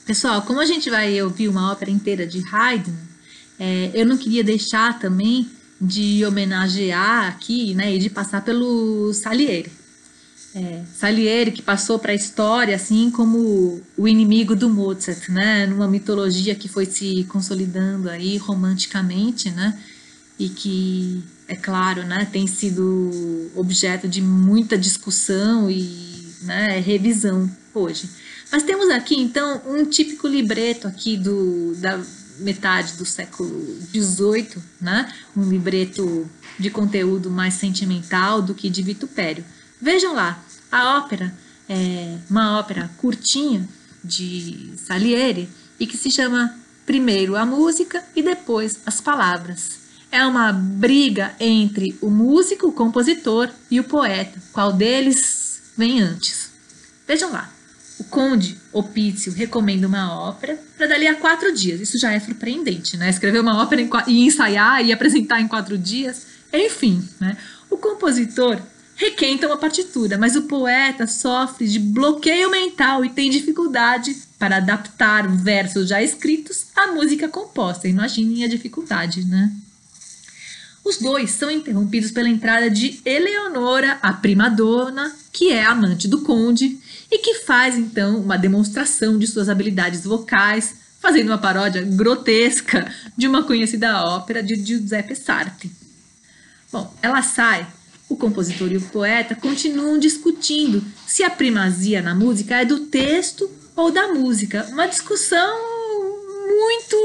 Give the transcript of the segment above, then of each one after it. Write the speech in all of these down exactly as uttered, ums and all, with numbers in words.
Pessoal, como a gente vai ouvir uma ópera inteira de Haydn, é, eu não queria deixar também de homenagear aqui, né, e de passar pelo Salieri. É, Salieri, que passou para a história assim como o inimigo do Mozart, né, numa mitologia que foi se consolidando aí romanticamente, né, e que, é claro, né, tem sido objeto de muita discussão e, né, revisão hoje. Mas temos aqui, então, um típico libreto aqui do, da metade do século dezoito, né, um libreto de conteúdo mais sentimental do que de vitupério. Vejam lá, a ópera é uma ópera curtinha de Salieri e que se chama primeiro a música e depois as palavras. É uma briga entre o músico, o compositor e o poeta. Qual deles vem antes? Vejam lá. O conde Opício recomenda uma ópera para dali a quatro dias. Isso já é surpreendente, né? Escrever uma ópera em, e ensaiar e apresentar em quatro dias. Enfim, né? O compositor requenta uma partitura, mas o poeta sofre de bloqueio mental e tem dificuldade para adaptar versos já escritos à música composta. Imaginem a dificuldade, né? Os dois são interrompidos pela entrada de Eleonora, a primadona, que é amante do conde, e que faz, então, uma demonstração de suas habilidades vocais, fazendo uma paródia grotesca de uma conhecida ópera de Giuseppe Sarti. Bom, ela sai, o compositor e o poeta continuam discutindo se a primazia na música é do texto ou da música. Uma discussão muito,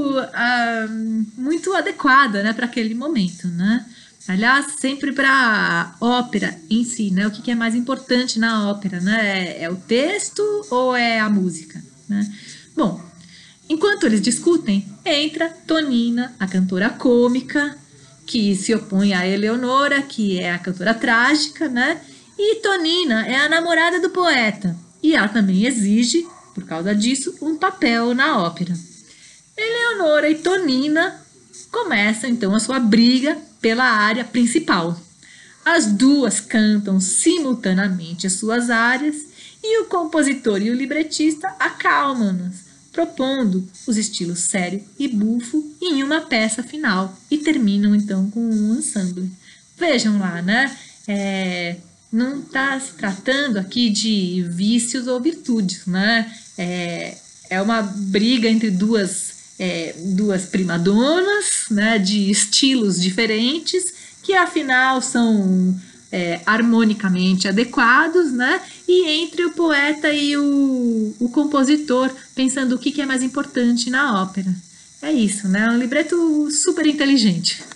uh, muito adequada, né, para aquele momento, né? Aliás, sempre para a ópera em si, né? O que, que é mais importante na ópera, né? É, é o texto ou é a música, né? Bom, enquanto eles discutem, entra Tonina, a cantora cômica, que se opõe a Eleonora, que é a cantora trágica, né? E Tonina é a namorada do poeta, e ela também exige, por causa disso, um papel na ópera. Eleonora e Tonina começam então a sua briga pela área principal. As duas cantam simultaneamente as suas áreas e o compositor e o libretista acalmam-nas, propondo os estilos sério e bufo em uma peça final e terminam então com um ensemble. Vejam lá, né? É, não está se tratando aqui de vícios ou virtudes, né? É, é uma briga entre duas É, duas primadonas, né, de estilos diferentes, que afinal são é, harmonicamente adequados, né, e entre o poeta e o, o compositor, pensando o que, que é mais importante na ópera. É isso, né, um libreto super inteligente.